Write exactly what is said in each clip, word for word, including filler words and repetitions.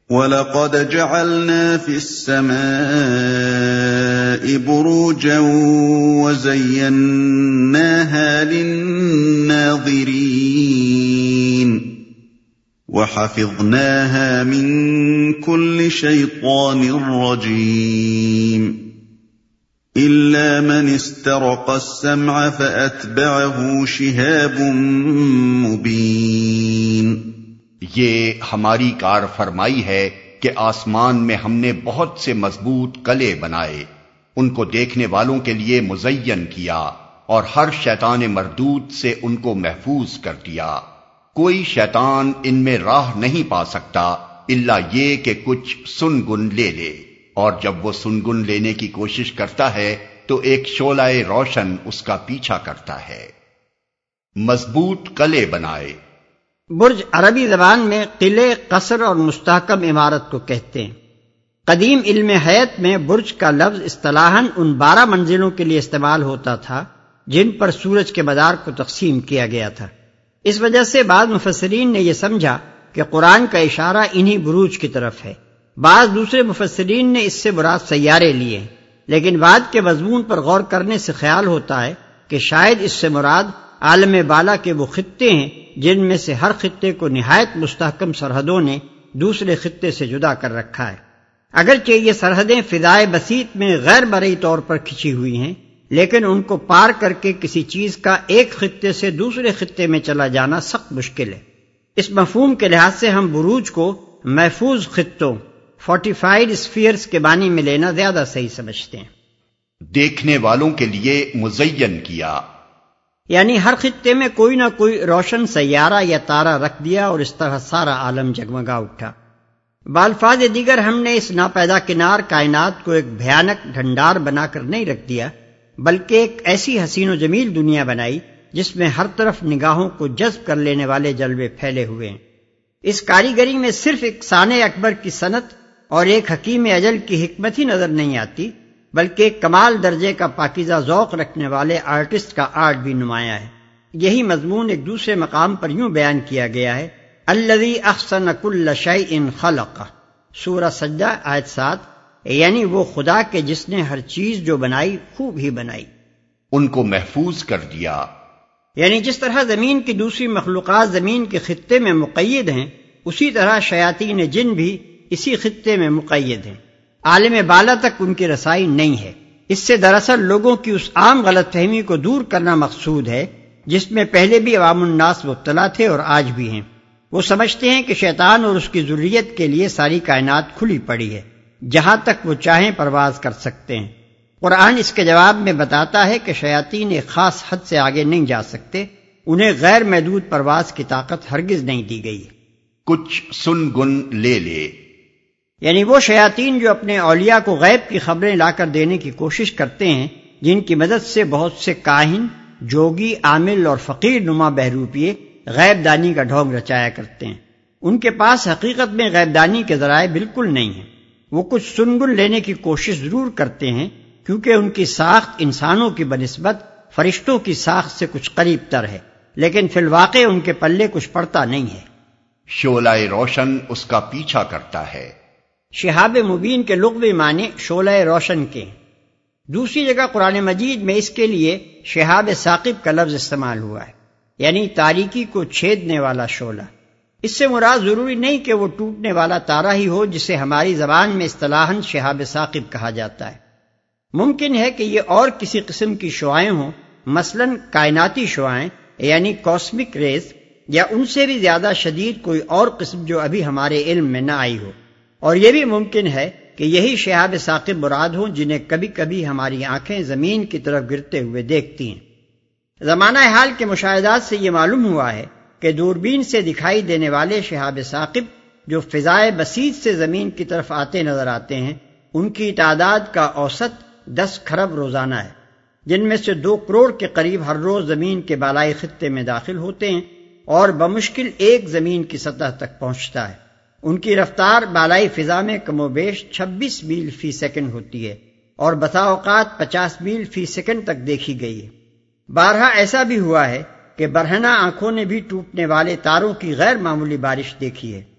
وَلَقَدْ جَعَلْنَا فِي السَّمَاءِ بُرُوجًا وَزَيَّنَّاهَا لِلنَّاظِرِينَ وَحَفِظْنَاهَا مِنْ كُلِّ شَيْطَانٍ رَجِيمٍ إِلَّا مَنِ اسْتَرَقَ السَّمْعَ فَأَتْبَعَهُ شِهَابٌ مُبِينٌ۔ یہ ہماری کار فرمائی ہے کہ آسمان میں ہم نے بہت سے مضبوط قلعے بنائے، ان کو دیکھنے والوں کے لیے مزین کیا اور ہر شیطان مردود سے ان کو محفوظ کر دیا۔ کوئی شیطان ان میں راہ نہیں پا سکتا الا یہ کہ کچھ سنگن لے لے، اور جب وہ سنگن لینے کی کوشش کرتا ہے تو ایک شعلہ روشن اس کا پیچھا کرتا ہے۔ مضبوط قلعے بنائے۔ برج عربی زبان میں قلعے، قصر اور مستحکم عمارت کو کہتے ہیں۔ قدیم علم حیات میں برج کا لفظ اصطلاحاً ان بارہ منزلوں کے لیے استعمال ہوتا تھا جن پر سورج کے مدار کو تقسیم کیا گیا تھا۔ اس وجہ سے بعض مفسرین نے یہ سمجھا کہ قرآن کا اشارہ انہی بروج کی طرف ہے۔ بعض دوسرے مفسرین نے اس سے مراد سیارے لیے، لیکن بعد کے مضمون پر غور کرنے سے خیال ہوتا ہے کہ شاید اس سے مراد عالم بالا کے وہ خطے ہیں جن میں سے ہر خطے کو نہایت مستحکم سرحدوں نے دوسرے خطے سے جدا کر رکھا ہے۔ اگرچہ یہ سرحدیں فضائے بسیط میں غیر مرئی طور پر کھچی ہوئی ہیں، لیکن ان کو پار کر کے کسی چیز کا ایک خطے سے دوسرے خطے میں چلا جانا سخت مشکل ہے۔ اس مفہوم کے لحاظ سے ہم بروج کو محفوظ خطوں، فورٹیفائیڈ اسفیئرز کے معنی میں لینا زیادہ صحیح سمجھتے ہیں۔ دیکھنے والوں کے لیے مزین کیا، یعنی ہر خطے میں کوئی نہ کوئی روشن سیارہ یا تارہ رکھ دیا اور اس طرح سارا عالم جگمگا اٹھا۔ بالفاظ دیگر ہم نے اس ناپیدا کنار کائنات کو ایک بھیانک ڈھنڈار بنا کر نہیں رکھ دیا، بلکہ ایک ایسی حسین و جمیل دنیا بنائی جس میں ہر طرف نگاہوں کو جذب کر لینے والے جلوے پھیلے ہوئے ہیں۔ اس کاریگری میں صرف ایک صانع اکبر کی صنعت اور ایک حکیم اجل کی حکمت ہی نظر نہیں آتی، بلکہ ایک کمال درجے کا پاکیزہ ذوق رکھنے والے آرٹسٹ کا آرٹ بھی نمایاں ہے۔ یہی مضمون ایک دوسرے مقام پر یوں بیان کیا گیا ہے، الذی احسن کل شیء خلقہ، سورہ سجدہ آیت سات، یعنی وہ خدا کے جس نے ہر چیز جو بنائی خوب ہی بنائی، ان کو محفوظ کر دیا۔ یعنی جس طرح زمین کی دوسری مخلوقات زمین کے خطے میں مقید ہیں، اسی طرح شیاطین جن بھی اسی خطے میں مقید ہیں، عالم بالا تک ان کی رسائی نہیں ہے۔ اس سے دراصل لوگوں کی اس عام غلط فہمی کو دور کرنا مقصود ہے جس میں پہلے بھی عوام الناس مبتلا تھے اور آج بھی ہیں۔ وہ سمجھتے ہیں کہ شیطان اور اس کی ذریت کے لیے ساری کائنات کھلی پڑی ہے، جہاں تک وہ چاہیں پرواز کر سکتے ہیں۔ قرآن اس کے جواب میں بتاتا ہے کہ شیاطین ایک خاص حد سے آگے نہیں جا سکتے، انہیں غیر محدود پرواز کی طاقت ہرگز نہیں دی گئی ہے۔ کچھ سن گن لے لے، یعنی وہ شیاطین جو اپنے اولیاء کو غیب کی خبریں لا کر دینے کی کوشش کرتے ہیں، جن کی مدد سے بہت سے کاہن، جوگی، عامل اور فقیر نما بہروپیے غیب دانی کا ڈھونگ رچایا کرتے ہیں۔ ان کے پاس حقیقت میں غیب دانی کے ذرائع بالکل نہیں ہیں۔ وہ کچھ سنگن لینے کی کوشش ضرور کرتے ہیں کیونکہ ان کی ساخت انسانوں کی بنسبت فرشتوں کی ساخت سے کچھ قریب تر ہے، لیکن فی الواقع ان کے پلے کچھ پڑتا نہیں ہے۔ شعلہ روشن اس کا پیچھا کرتا ہے۔ شہاب مبین کے لغوی معنی شعلہ روشن کے ہیں۔ دوسری جگہ قرآن مجید میں اس کے لیے شہاب ثاقب کا لفظ استعمال ہوا ہے، یعنی تاریکی کو چھیدنے والا شعلہ۔ اس سے مراد ضروری نہیں کہ وہ ٹوٹنے والا تارہ ہی ہو جسے ہماری زبان میں اصطلاحاً شہاب ثاقب کہا جاتا ہے۔ ممکن ہے کہ یہ اور کسی قسم کی شعائیں ہوں، مثلاً کائناتی شعائیں یعنی کاسمک ریز، یا ان سے بھی زیادہ شدید کوئی اور قسم جو ابھی ہمارے علم میں نہ آئی ہو۔ اور یہ بھی ممکن ہے کہ یہی شہاب ثاقب مراد ہوں جنہیں کبھی کبھی ہماری آنکھیں زمین کی طرف گرتے ہوئے دیکھتی ہیں۔ زمانہ حال کے مشاہدات سے یہ معلوم ہوا ہے کہ دوربین سے دکھائی دینے والے شہاب ثاقب جو فضائے بسیط سے زمین کی طرف آتے نظر آتے ہیں، ان کی تعداد کا اوسط دس کھرب روزانہ ہے، جن میں سے دو کروڑ کے قریب ہر روز زمین کے بالائی خطے میں داخل ہوتے ہیں اور بمشکل ایک زمین کی سطح تک پہنچتا ہے۔ ان کی رفتار بالائی فضا میں کم و بیش چھبیس میل فی سیکنڈ ہوتی ہے اور بسا اوقات پچاس میل فی سیکنڈ تک دیکھی گئی ہے۔ بارہا ایسا بھی ہوا ہے کہ برہنہ آنکھوں نے بھی ٹوٹنے والے تاروں کی غیر معمولی بارش دیکھی ہے۔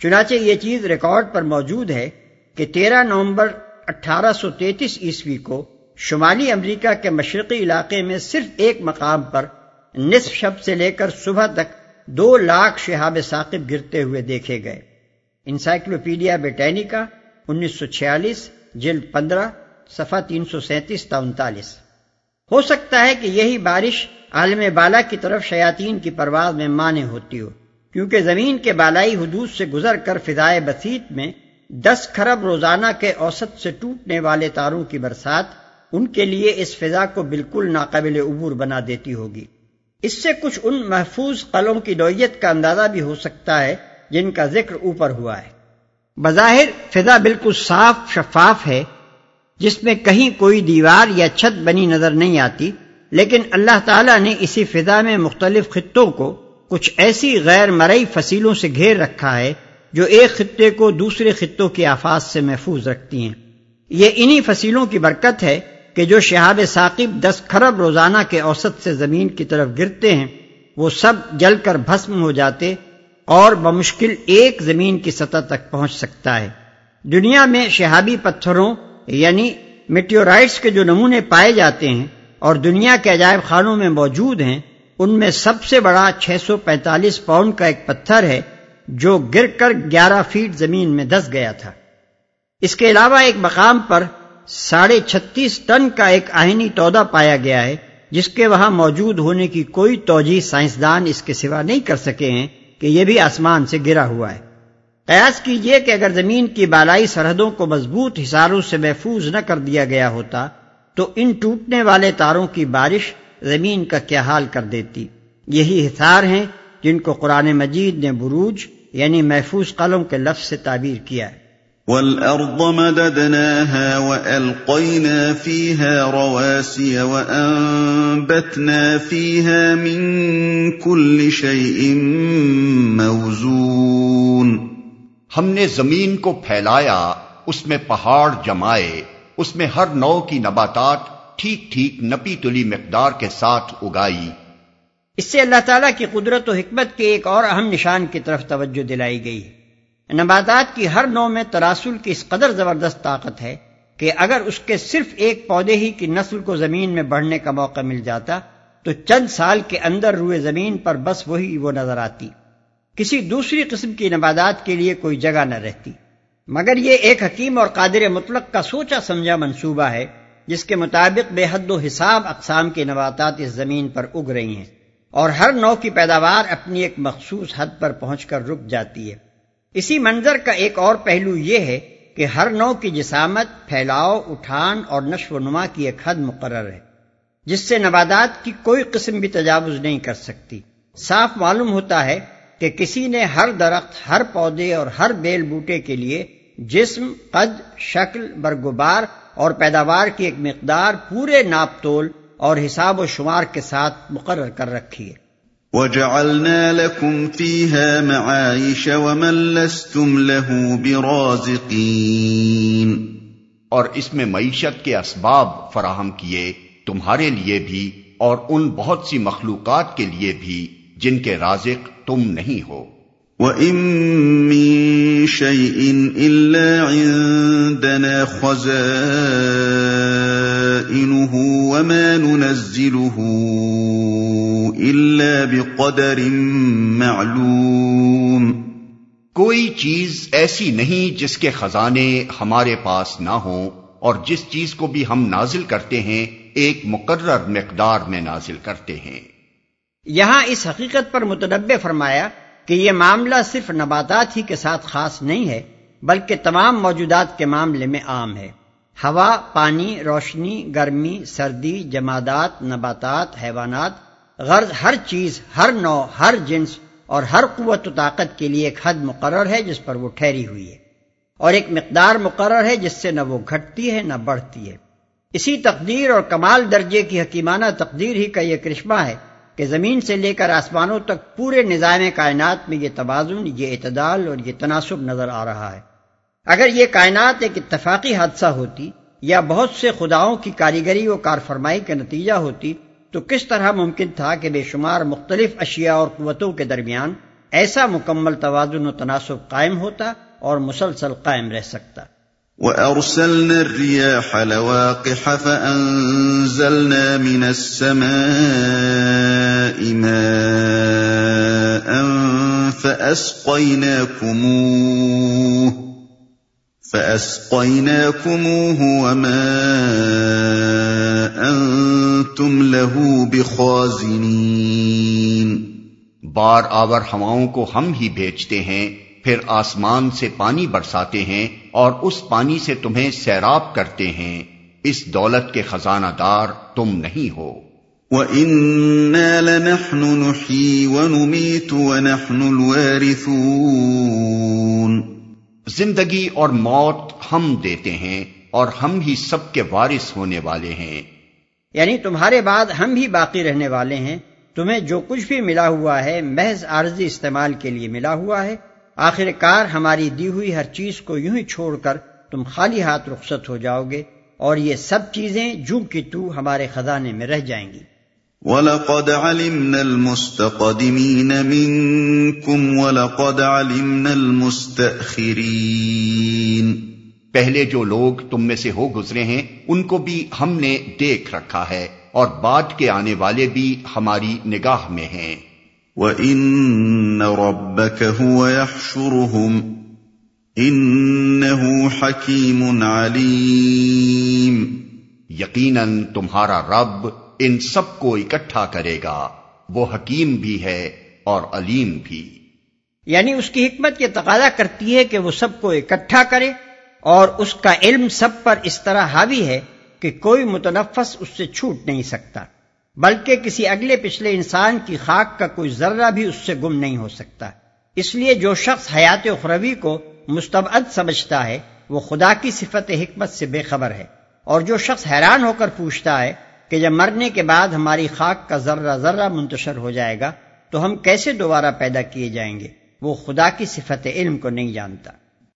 چنانچہ یہ چیز ریکارڈ پر موجود ہے کہ تیرہ نومبر اٹھارہ سو تینتیس عیسوی کو شمالی امریکہ کے مشرقی علاقے میں صرف ایک مقام پر نصف شب سے لے کر صبح تک دو لاکھ شہاب ثاقب گرتے ہوئے دیکھے گئے۔ انسائکلوپیڈیا بریٹینیکا انیس سو چھیالیس جلد پندرہ صفحہ تین سو سینتیس تا انتالیس۔ ہو سکتا ہے کہ یہی بارش عالم بالا کی طرف شیاطین کی پرواز میں مانع ہوتی ہو، کیونکہ زمین کے بالائی حدود سے گزر کر فضائے بسیط میں دس کھرب روزانہ کے اوسط سے ٹوٹنے والے تاروں کی برسات ان کے لیے اس فضا کو بالکل ناقابل عبور بنا دیتی ہوگی۔ اس سے کچھ ان محفوظ قلعوں کی نوعیت کا اندازہ بھی ہو سکتا ہے جن کا ذکر اوپر ہوا ہے۔ بظاہر فضا بالکل صاف شفاف ہے، جس میں کہیں کوئی دیوار یا چھت بنی نظر نہیں آتی، لیکن اللہ تعالیٰ نے اسی فضا میں مختلف خطوں کو کچھ ایسی غیر مرئی فصیلوں سے گھیر رکھا ہے جو ایک خطے کو دوسرے خطوں کی آفات سے محفوظ رکھتی ہیں۔ یہ انہی فصیلوں کی برکت ہے کہ جو شہاب ثاقب دس کھرب روزانہ کے اوسط سے زمین کی طرف گرتے ہیں وہ سب جل کر بھسم ہو جاتے اور بمشکل ایک زمین کی سطح تک پہنچ سکتا ہے۔ دنیا میں شہابی پتھروں یعنی میٹیورائٹس کے جو نمونے پائے جاتے ہیں اور دنیا کے عجائب خانوں میں موجود ہیں، ان میں سب سے بڑا چھ سو پینتالیس پاؤنڈ کا ایک پتھر ہے جو گر کر گیارہ فیٹ زمین میں دس گیا تھا۔ اس کے علاوہ ایک مقام پر ساڑھے چھتیس ٹن کا ایک آہنی تودا پایا گیا ہے جس کے وہاں موجود ہونے کی کوئی توجیہ سائنسدان اس کے سوا نہیں کر سکے ہیں کہ یہ بھی آسمان سے گرا ہوا ہے۔ قیاس کیجئے کہ اگر زمین کی بالائی سرحدوں کو مضبوط حصاروں سے محفوظ نہ کر دیا گیا ہوتا تو ان ٹوٹنے والے تاروں کی بارش زمین کا کیا حال کر دیتی۔ یہی حصار ہیں جن کو قرآن مجید نے بروج یعنی محفوظ قلعوں کے لفظ سے تعبیر کیا ہے۔ وَالْأَرْضَ مَدَدْنَاهَا وَأَلْقَيْنَا فِيهَا رَوَاسِيَ وَأَنبَتْنَا فِيهَا مِن كُلِّ شَيْءٍ مَّوْزُونٍ۔ ہم نے زمین کو پھیلایا، اس میں پہاڑ جمائے، اس میں ہر نوع کی نباتات ٹھیک ٹھیک نپی تلی مقدار کے ساتھ اگائی۔ اس سے اللہ تعالیٰ کی قدرت و حکمت کے ایک اور اہم نشان کی طرف توجہ دلائی گئی ہے۔ نباتات کی ہر نوع میں تراسل کی اس قدر زبردست طاقت ہے کہ اگر اس کے صرف ایک پودے ہی کی نسل کو زمین میں بڑھنے کا موقع مل جاتا تو چند سال کے اندر روئے زمین پر بس وہی وہ نظر آتی، کسی دوسری قسم کی نباتات کے لیے کوئی جگہ نہ رہتی۔ مگر یہ ایک حکیم اور قادر مطلق کا سوچا سمجھا منصوبہ ہے جس کے مطابق بے حد و حساب اقسام کی نباتات اس زمین پر اگ رہی ہیں اور ہر نوع کی پیداوار اپنی ایک مخصوص حد پر پہنچ کر رک جاتی ہے۔ اسی منظر کا ایک اور پہلو یہ ہے کہ ہر نوع کی جسامت، پھیلاؤ، اٹھان اور نشو و نما کی ایک حد مقرر ہے جس سے نباتات کی کوئی قسم بھی تجاوز نہیں کر سکتی۔ صاف معلوم ہوتا ہے کہ کسی نے ہر درخت، ہر پودے اور ہر بیل بوٹے کے لیے جسم، قد، شکل، برگوبار اور پیداوار کی ایک مقدار پورے ناپ تول اور حساب و شمار کے ساتھ مقرر کر رکھی ہے۔ وَجَعَلْنَا لَكُمْ فِيهَا مَعَايِشَ وَمَن لَّسْتُمْ لَهُ بِرَازِقِينَ، اور اس میں معیشت کے اسباب فراہم کیے تمہارے لیے بھی اور ان بہت سی مخلوقات کے لیے بھی جن کے رازق تم نہیں ہو۔ وَإِن مِّن شَيْءٍ إِلَّا عِندَنَا خَزَائِنُهُ وَمَا نُنَزِّلُهُ إِلَّا بِقَدَرٍ مَّعْلُومٍ۔ کوئی چیز ایسی نہیں جس کے خزانے ہمارے پاس نہ ہوں، اور جس چیز کو بھی ہم نازل کرتے ہیں ایک مقرر مقدار میں نازل کرتے ہیں۔ یہاں اس حقیقت پر متنبہ فرمایا کہ یہ معاملہ صرف نباتات ہی کے ساتھ خاص نہیں ہے بلکہ تمام موجودات کے معاملے میں عام ہے۔ ہوا، پانی، روشنی، گرمی، سردی، جمادات، نباتات، حیوانات، غرض ہر چیز، ہر نوع، ہر جنس اور ہر قوت و طاقت کے لیے ایک حد مقرر ہے جس پر وہ ٹھہری ہوئی ہے، اور ایک مقدار مقرر ہے جس سے نہ وہ گھٹتی ہے نہ بڑھتی ہے۔ اسی تقدیر اور کمال درجے کی حکیمانہ تقدیر ہی کا یہ کرشمہ ہے کہ زمین سے لے کر آسمانوں تک پورے نظام کائنات میں یہ توازن، یہ اعتدال اور یہ تناسب نظر آ رہا ہے۔ اگر یہ کائنات ایک اتفاقی حادثہ ہوتی یا بہت سے خداؤں کی کاریگری و کارفرمائی کا نتیجہ ہوتی تو کس طرح ممکن تھا کہ بے شمار مختلف اشیاء اور قوتوں کے درمیان ایسا مکمل توازن و تناسب قائم ہوتا اور مسلسل قائم رہ سکتا۔ وَأَرْسَلْنَا الرِّيَاحَ لَوَاقِحَ فَأَنزَلْنَا مِنَ السَّمَاءِ مَاءً فَأَسْقَيْنَاكُمُوهُ فَأَسْقَيْنَاكُمُوهُ وَمَا أَنْتُمْ لَهُ بِخَازِنِينَ۔ بار آور ہواؤں کو ہم ہی بھیجتے ہیں، پھر آسمان سے پانی برساتے ہیں اور اس پانی سے تمہیں سیراب کرتے ہیں، اس دولت کے خزانہ دار تم نہیں ہو۔ وَإِنَّا لَنَحْنُ نُحْيِي وَنُمِيتُ وَنَحْنُ الْوَارِثُونَ۔ زندگی اور موت ہم دیتے ہیں اور ہم ہی سب کے وارث ہونے والے ہیں۔ یعنی تمہارے بعد ہم ہی باقی رہنے والے ہیں، تمہیں جو کچھ بھی ملا ہوا ہے محض عارضی استعمال کے لیے ملا ہوا ہے، آخر کار ہماری دی ہوئی ہر چیز کو یوں ہی چھوڑ کر تم خالی ہاتھ رخصت ہو جاؤ گے، اور یہ سب چیزیں جوں کی تو ہمارے خزانے میں رہ جائیں گی۔ وَلَقَدْ عَلِمْنَا الْمُسْتَقْدِمِينَ مِنْكُمْ وَلَقَدْ عَلِمْنَا الْمُسْتَأْخِرِينَ۔ پہلے جو لوگ تم میں سے ہو گزرے ہیں ان کو بھی ہم نے دیکھ رکھا ہے، اور بعد کے آنے والے بھی ہماری نگاہ میں ہیں۔ وَإِنَّ رَبَّكَ هُوَ يَحْشُرُهُمْ إِنَّهُ حَكِيمٌ عَلِيمٌ۔ یقیناً تمہارا رب ان سب کو اکٹھا کرے گا، وہ حکیم بھی ہے اور علیم بھی۔ یعنی اس کی حکمت یہ تقاضا کرتی ہے کہ وہ سب کو اکٹھا کرے، اور اس کا علم سب پر اس طرح حاوی ہے کہ کوئی متنفس اس سے چھوٹ نہیں سکتا، بلکہ کسی اگلے پچھلے انسان کی خاک کا کوئی ذرہ بھی اس سے گم نہیں ہو سکتا۔ اس لیے جو شخص حیات اخروی کو مستبعد سمجھتا ہے وہ خدا کی صفت حکمت سے بے خبر ہے، اور جو شخص حیران ہو کر پوچھتا ہے کہ جب مرنے کے بعد ہماری خاک کا ذرہ ذرہ منتشر ہو جائے گا تو ہم کیسے دوبارہ پیدا کیے جائیں گے، وہ خدا کی صفت علم کو نہیں جانتا۔